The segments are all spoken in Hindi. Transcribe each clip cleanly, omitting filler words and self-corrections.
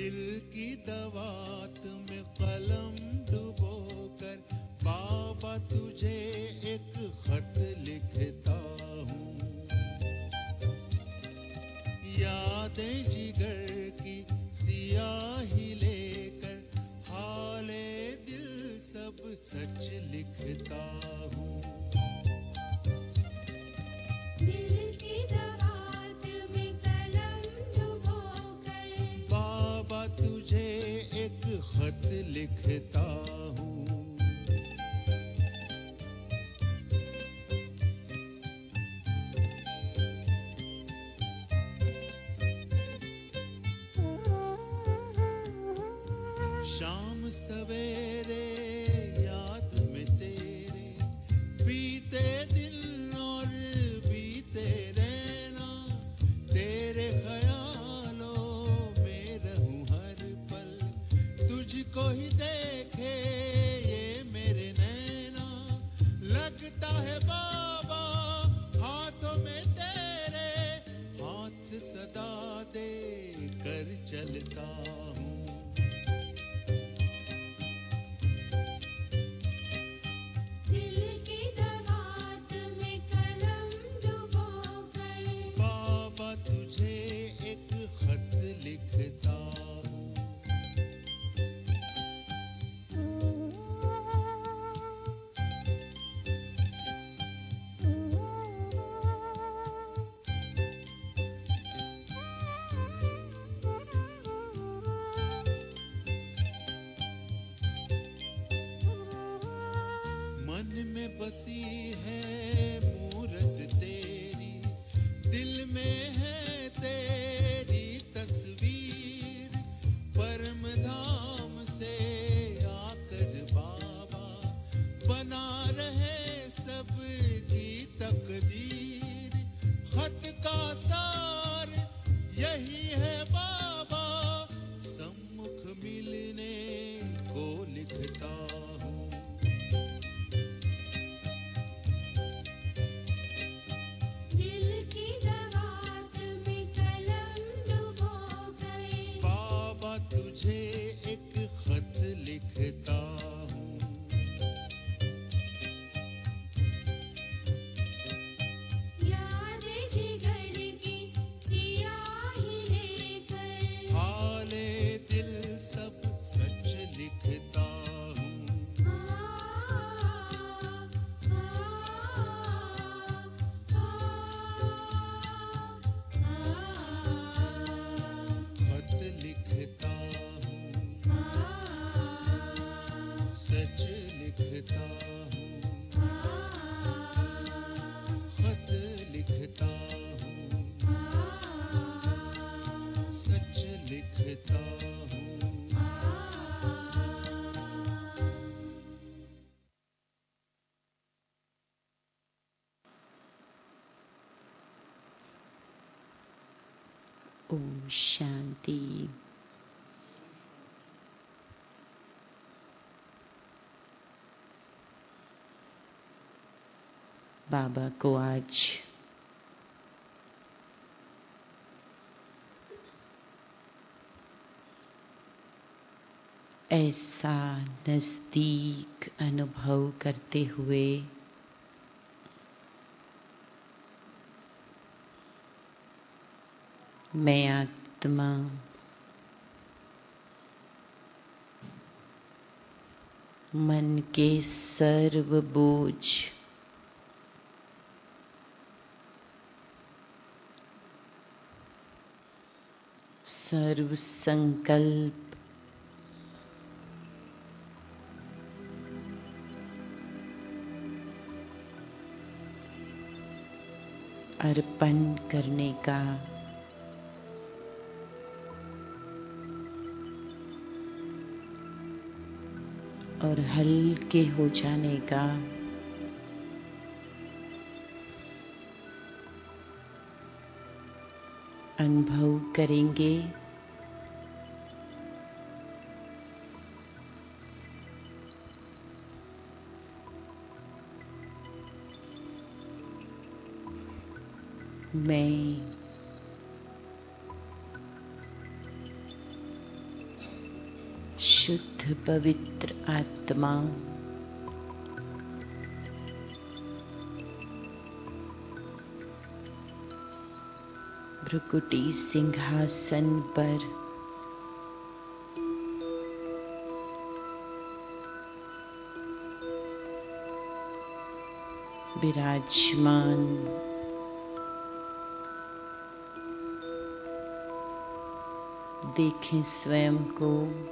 दिल की दवात में कलम डुबोकर बाबा तुझे एक खत लिखता हूँ। यादें जिगर की सियाही लेकर हाले दिल सब सच लिखता हूँ। दिल की दवात में कलम डुबोकर बाबा तुझे एक खत लिखता हूँ। शाम सवेरे याद में तेरे बीते दिन और बीते रहना, तेरे ख्यालों में रहूं हर पल, तुझको ही देखे ये मेरे नैना। लगता है बाबा हाथों में तेरे, हाथ सदा दे कर चलता हूँ। दिल की दवात में कलम डुबोकर बाबा तुझे एक खत लिखता हूँ। मन में बसी है मूरत तेरी, दिल में है तेरी तस्वीर। परम धाम से आकर बाबा बना रहे सब की तकदीर। खत का सार यही है बाबा, सम्मुख मिलने को लिखता हूँ। दिल की दवात में कलम डुबोकर बाबा तुझे एक खत लिखता हूँ। यादें जिगर की सियाही लेकर हाले दिल सब सच लिखता हूँ। खत लिखता हूँ, सच लिखता हूँ। खत लिखता हूँ, सच लिखता हूँ। ओम शांति। बाबा को आज ऐसा नजदीक अनुभव करते हुए मैं आत्मा मन के सर्व बोझ सर्व संकल्प अर्पण करने का और हल्के हो जाने का अनुभव करेंगे। मैं शुद्ध पवित्र आत्मा भ्रुकुटी सिंहासन पर विराजमान देखें स्वयं को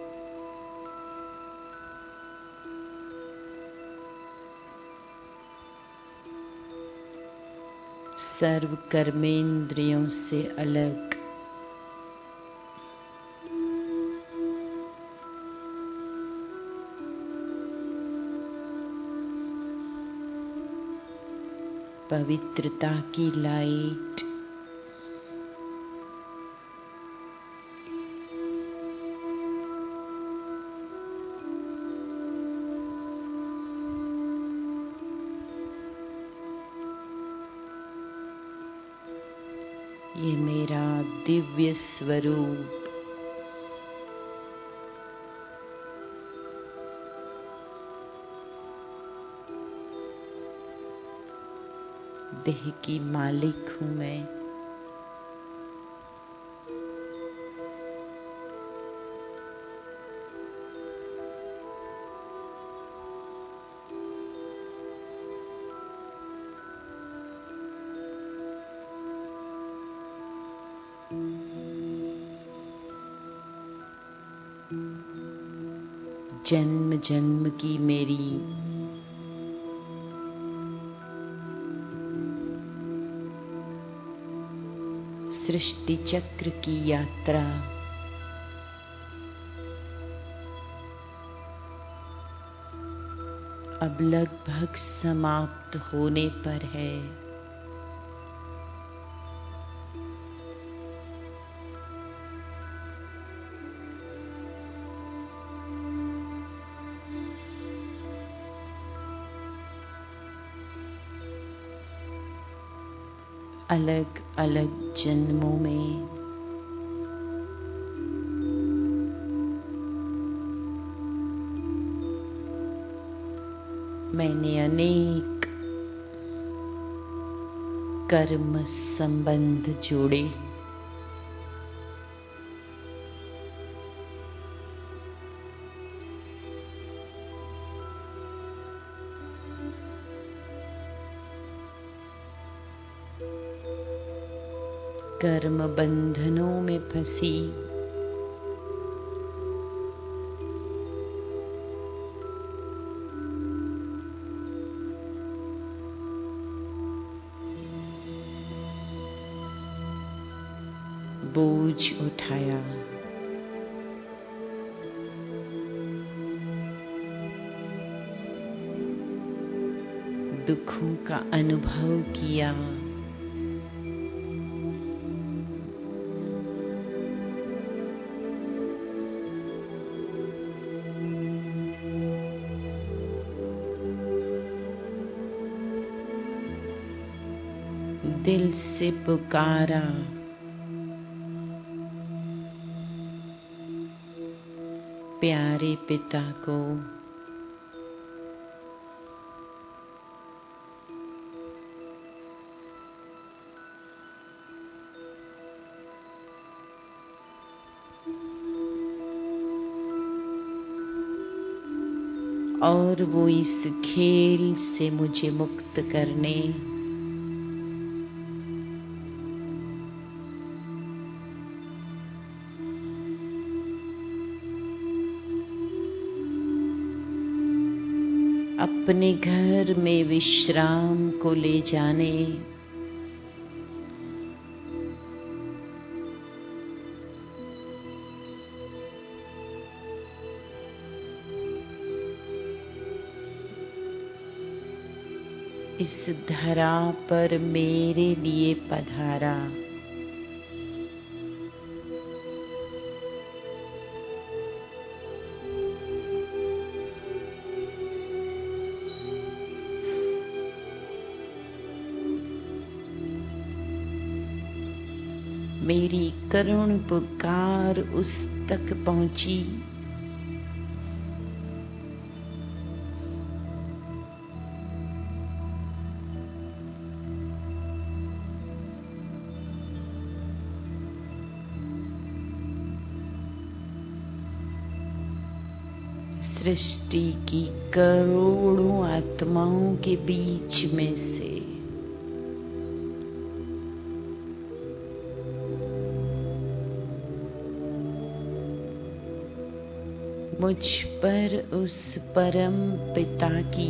सर्व कर्मेंद्रियों से अलग, पवित्रता की लाइट ये मेरा दिव्य स्वरूप देह की मालिक हूँ मैं। जन्म जन्म की मेरी सृष्टि चक्र की यात्रा अब लगभग समाप्त होने पर है। अलग अलग जन्मों में मैंने अनेक कर्म संबंध जोड़े। कर्म बंधनों में फंसी बोझ उठाया। दुखों का अनुभव किया। दिल से पुकारा, प्यारे पिता को। और वो इस खेल से मुझे मुक्त करने अपने घर में विश्राम को ले जाने इस धरा पर मेरे लिए पधारा। मेरी करुण पुकार उस तक पहुंची सृष्टि की करोड़ों आत्माओं के बीच में से मुझ पर उस परम पिता की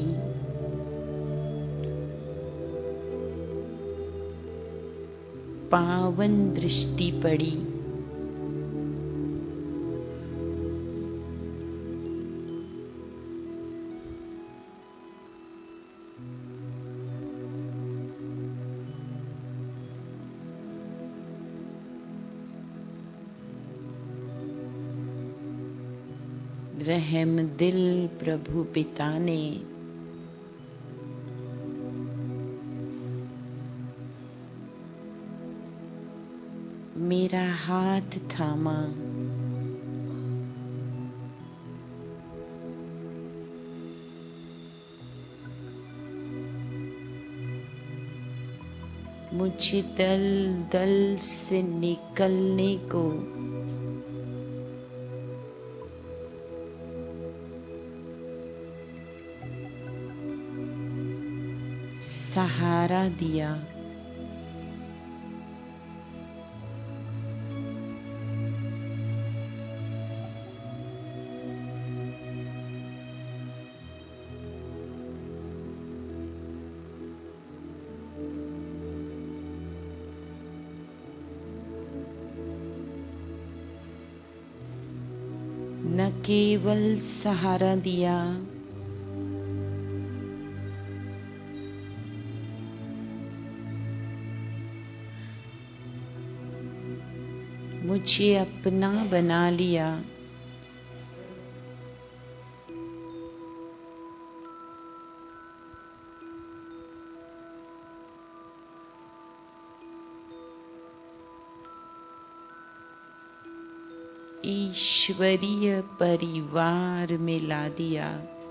पावन दृष्टि पड़ी। रहम दिल प्रभु पिता ने मेरा हाथ थामा। मुझे दल दल से निकलने को सहारा दिया। न केवल सहारा दिया, मुझे अपना बना लिया। ईश्वरीय परिवार में ला दिया।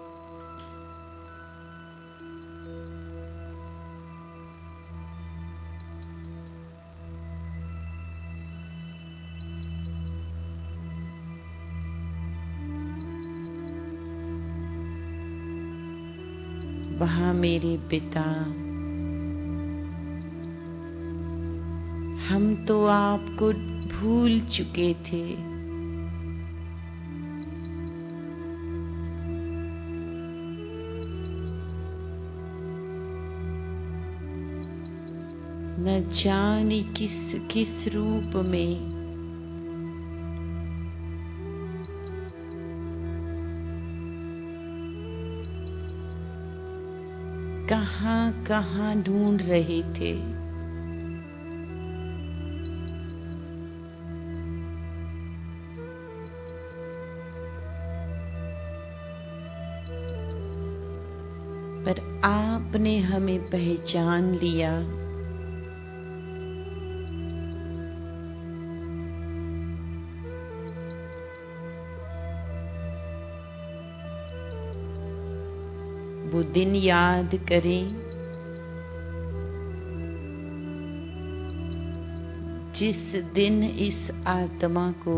वहाँ मेरे पिता, हम तो आपको भूल चुके थे। न जाने किस किस रूप में कहाँ कहाँ ढूंढ रहे थे। पर आपने हमें पहचान लिया। वो दिन याद करें जिस दिन इस आत्मा को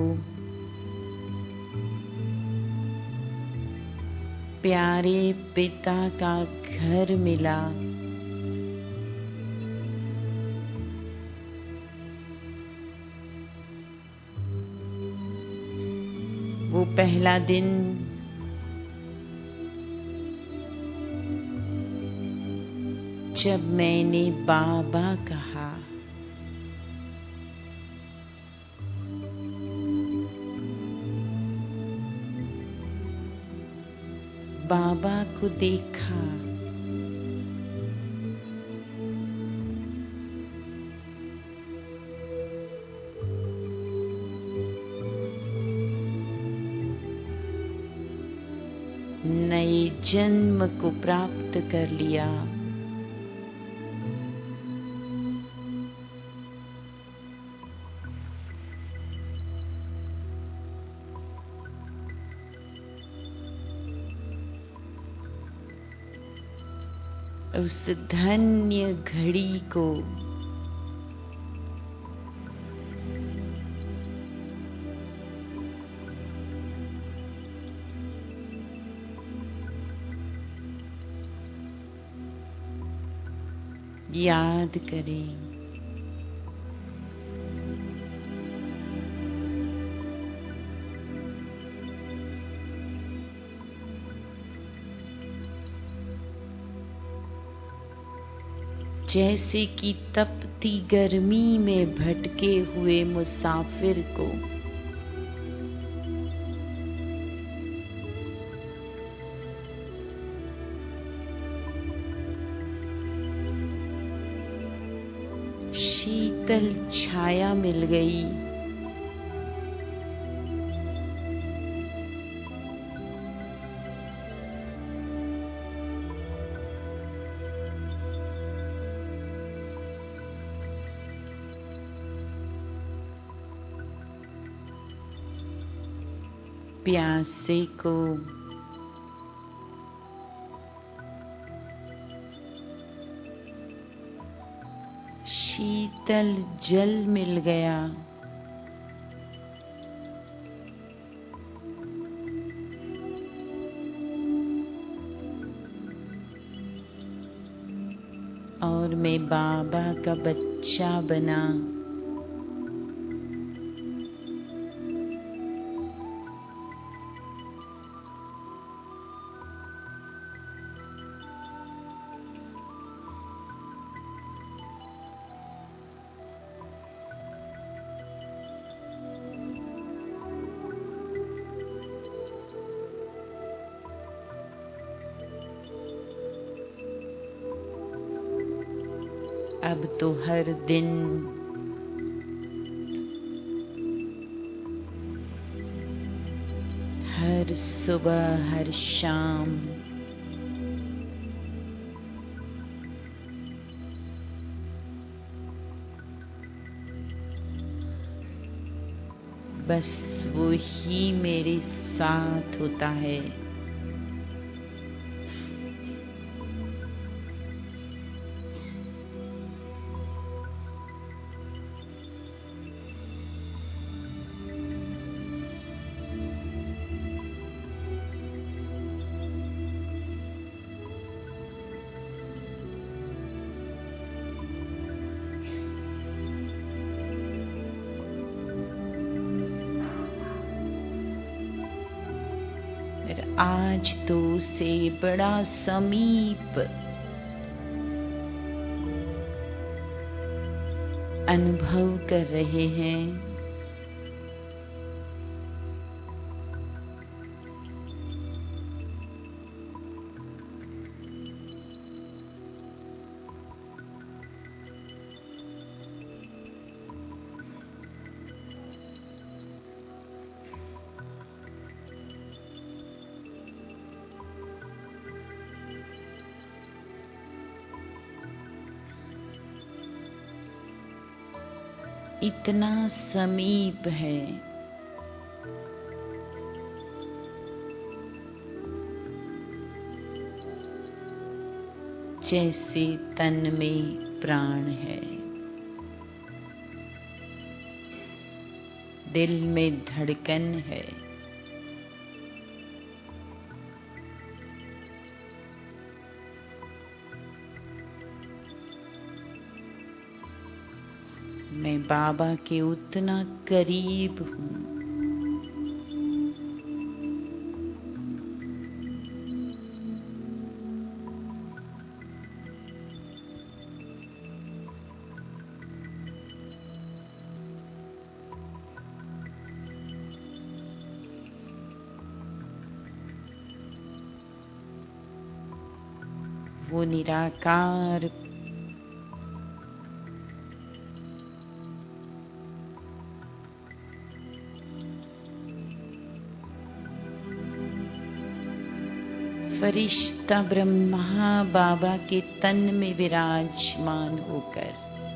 प्यारे पिता का घर मिला। वो पहला दिन जब मैंने बाबा कहा। बाबा को देखा। नए जन्म को प्राप्त कर लिया। उस धन्य घड़ी को याद करें। जैसे कि तपती गर्मी में भटके हुए मुसाफिर को शीतल छाया मिल गई, प्यासे को शीतल जल मिल गया, और मैं बाबा का बच्चा बना। अब तो हर दिन हर सुबह हर शाम बस वो ही मेरे साथ होता है। आज तो से बड़ा समीप अनुभव कर रहे हैं। इतना समीप है, जैसे तन में प्राण है, दिल में धड़कन है। मैं बाबा के उतना करीब हूँ। वो निराकार फरिश्ता ब्रह्मा बाबा के तन में विराजमान होकर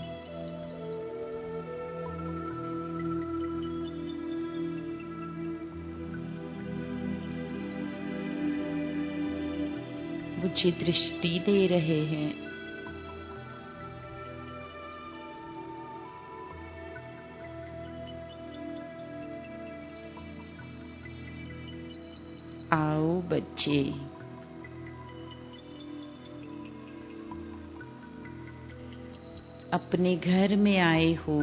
मुझे दृष्टि दे रहे हैं। आओ बच्चे, अपने घर में आए हो।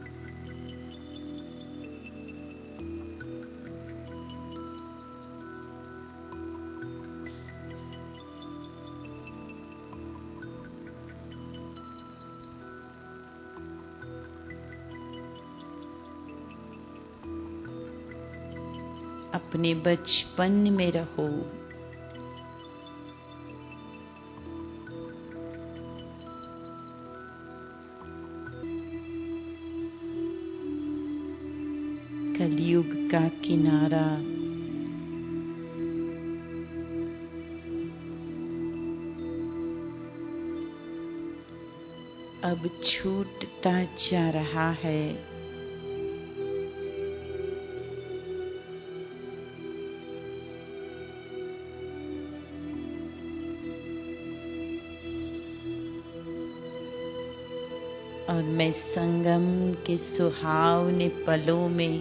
अपने बचपन में रहो। कलयुग का किनारा अब छूटता जा रहा है। और मैं संगम के सुहावने पलों में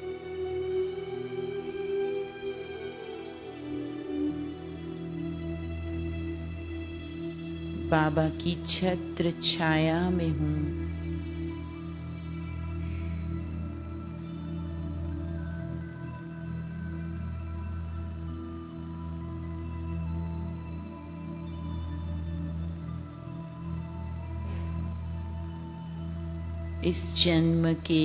बाबा की छत्र छाया में हूँ। इस जन्म के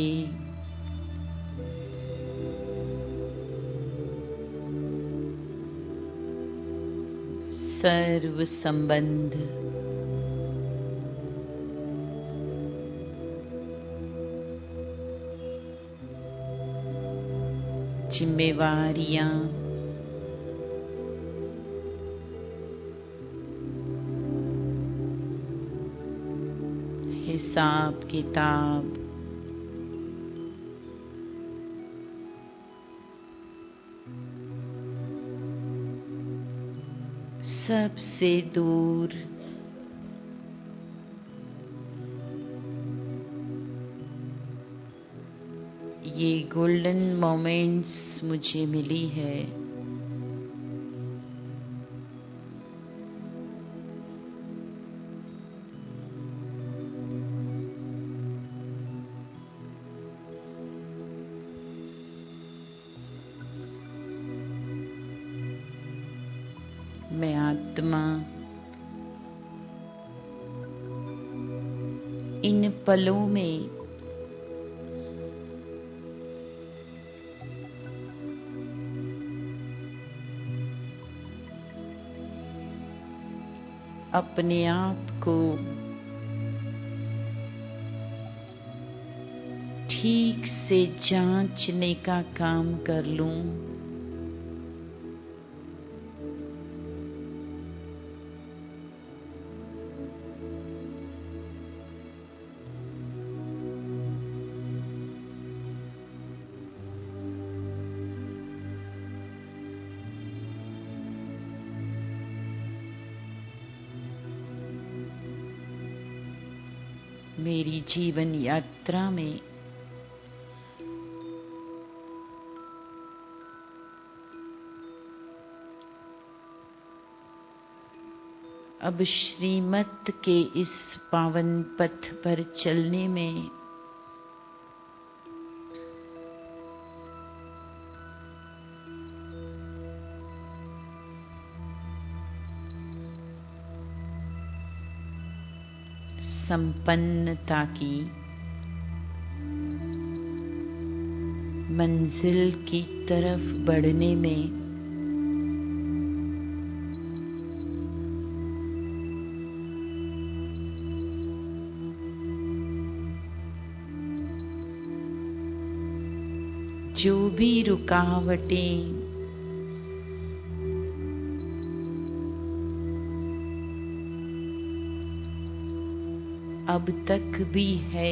सर्व संबंध जिम्मेवारियां हिसाब किताब सबसे दूर ये गोल्डन मोमेंट्स मुझे मिली है। मैं आत्मा इन पलों में अपने आप को ठीक से जांचने का काम कर लूं। मेरी जीवन यात्रा में अब श्रीमत के इस पावन पथ पर चलने में संपन्नता की मंजिल की तरफ बढ़ने में जो भी रुकावटें अब तक भी है,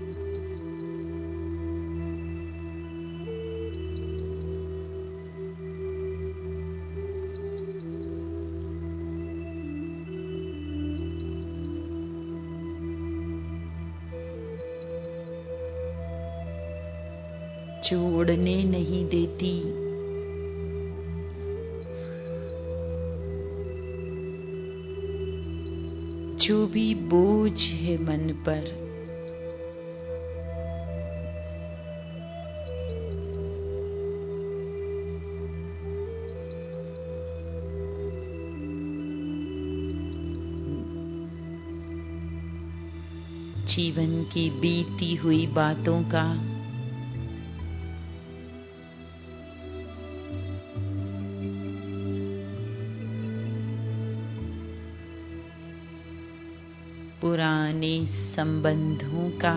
छोड़ने नहीं देती। जो भी बोझ है मन पर, जीवन की बीती हुई बातों का, पुराने संबंधों का,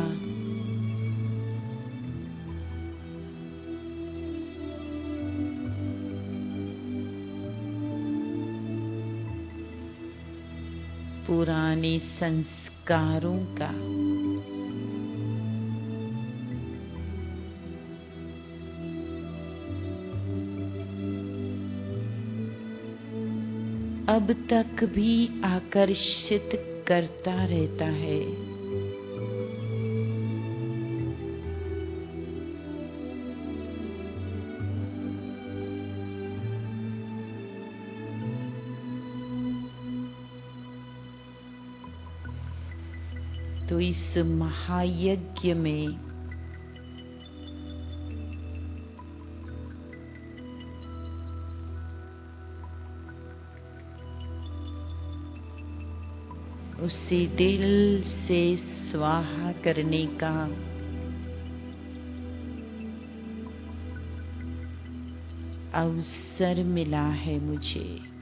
पुराने संस्कारों का, अब तक भी आकर्षित करता रहता है। तो इस महायज्ञ में उसे दिल से स्वाहा करने का अवसर मिला है मुझे।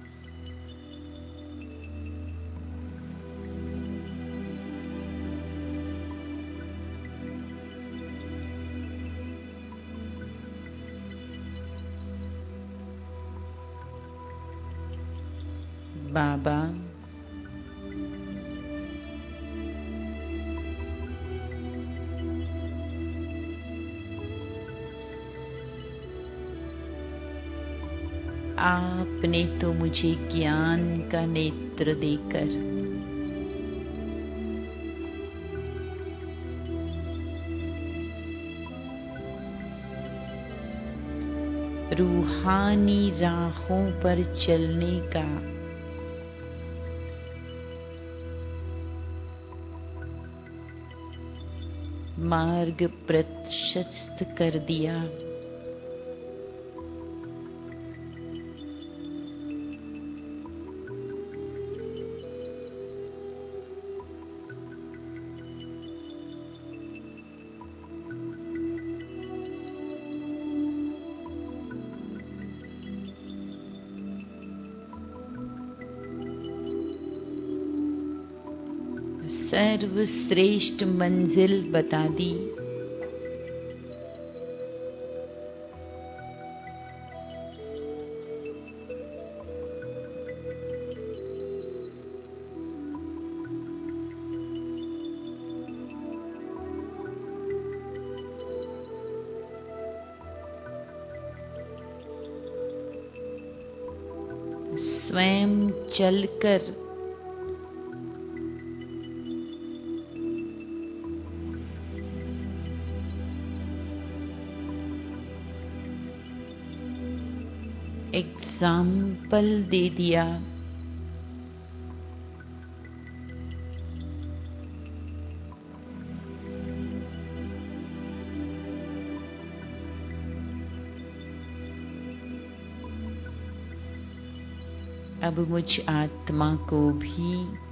बाबा, आपने तो मुझे ज्ञान का नेत्र देकर रूहानी राहों पर चलने का मार्ग प्रशस्त कर दिया। सर्वश्रेष्ठ मंजिल बता दी। स्वयं चलकर एग्जाम्पल दे दिया। अब मुझ आत्मा को भी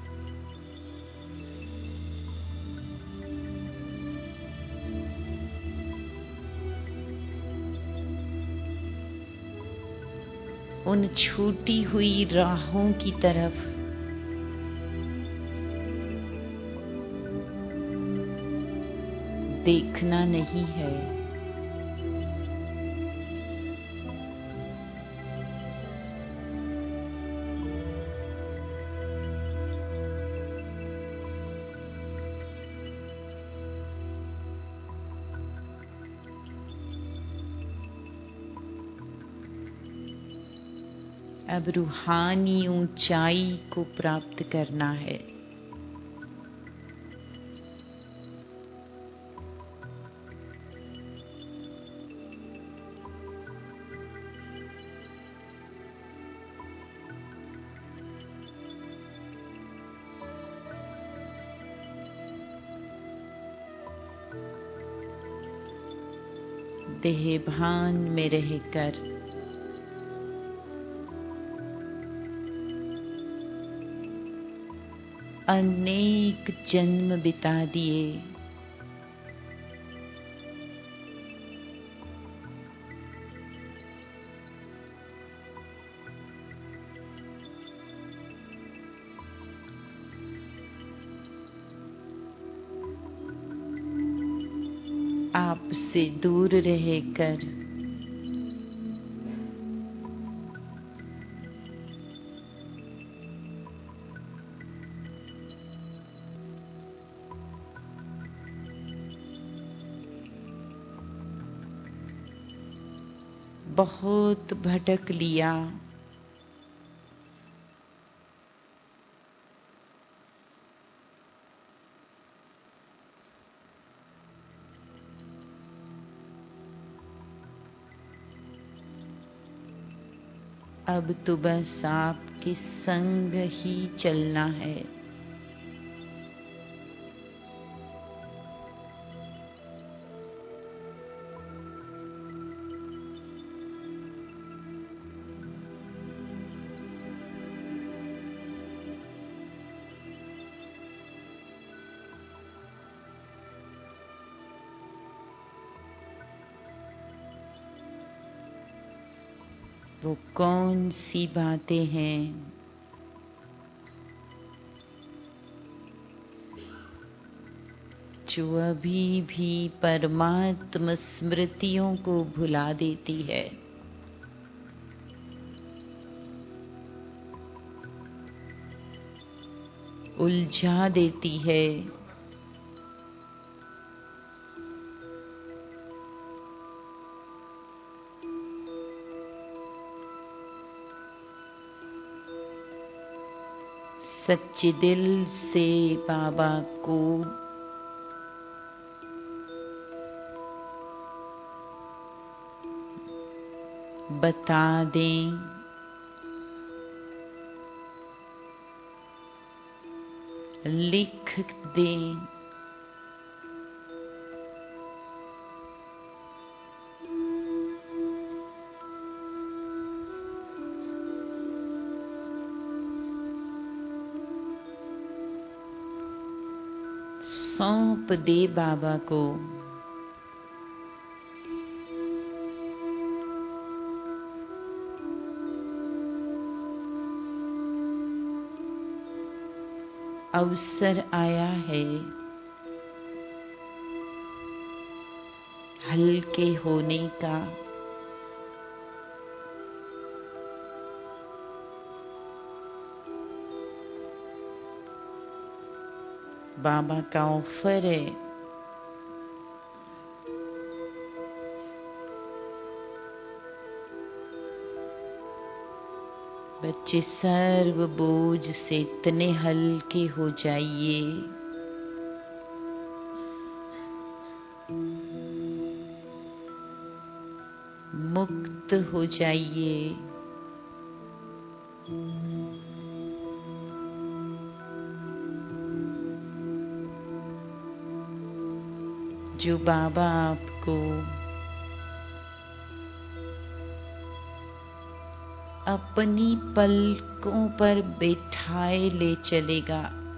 उन छूटी हुई राहों की तरफ देखना नहीं है। अब रूहानी ऊंचाई को प्राप्त करना है। देहभान में रहकर अनेक जन्म बिता दिए। आपसे दूर रहकर बहुत भटक लिया। अब तो बस आपके संग ही चलना है। वो कौन सी बातें हैं जो अभी भी परमात्म स्मृतियों को भुला देती है। उलझा देती है। सच्चे दिल से बाबा को बता दें, लिख दें, सौंप दे बाबा को। अवसर आया है हल्के होने का। बाबा का ऑफर है, बच्चे सर्व बोझ से इतने हल्के हो जाइए, मुक्त हो जाइए। जो बाबा आपको अपनी पलकों पर बैठाए ले चलेगा।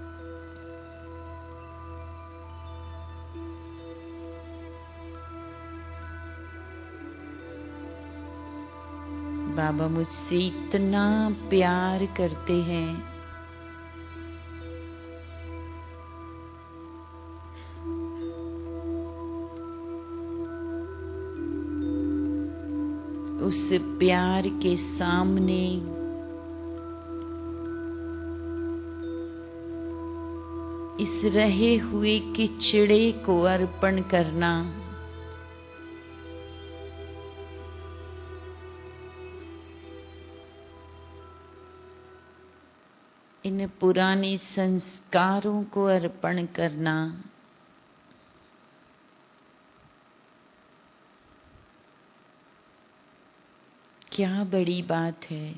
बाबा मुझसे इतना प्यार करते हैं, उस प्यार के सामने इस रहे हुए किचड़े को अर्पण करना इन पुराने संस्कारों को अर्पण करना क्या बड़ी बात है।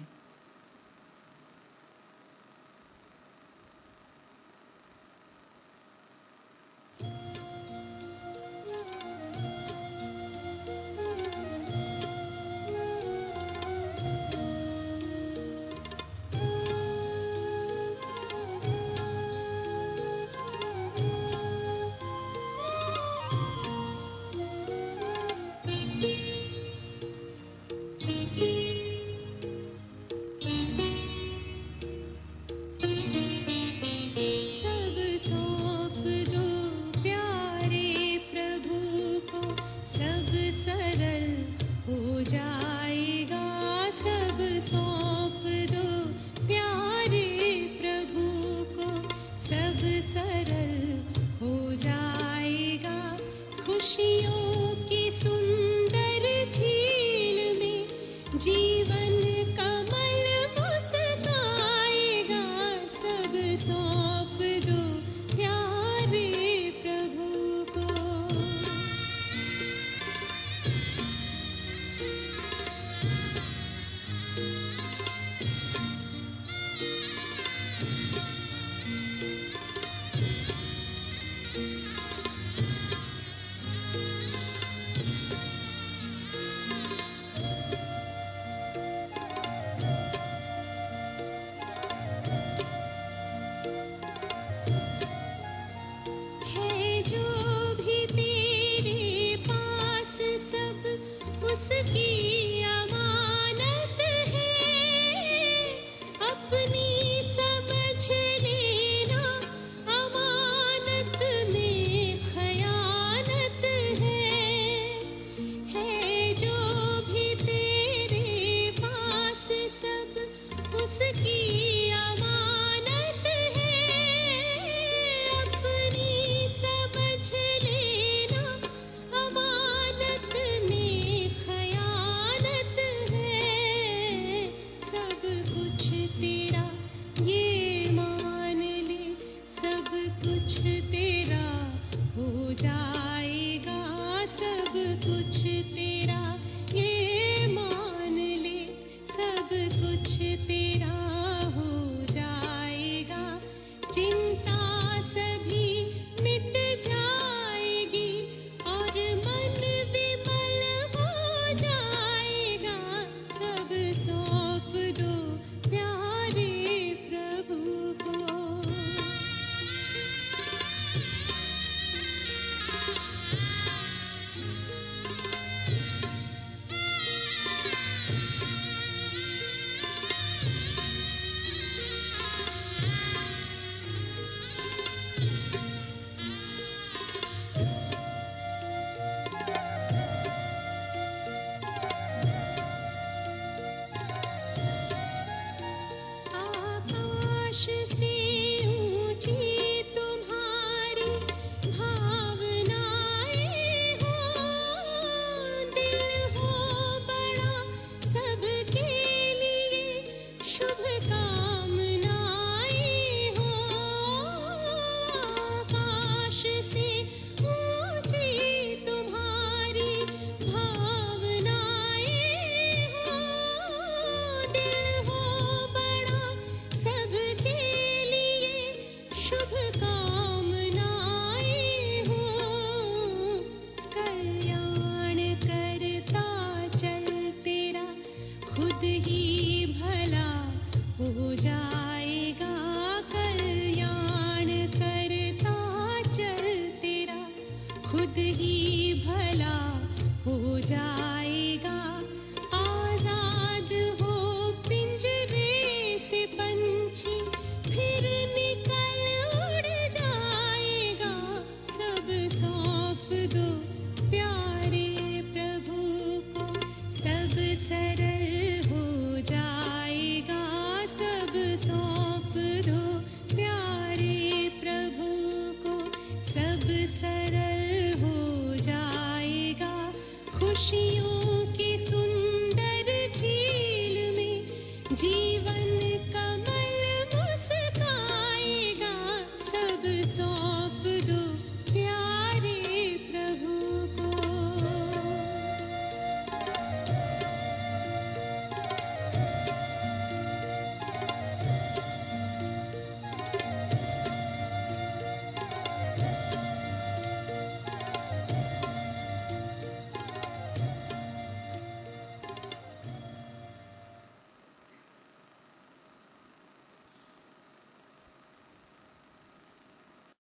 खुशियों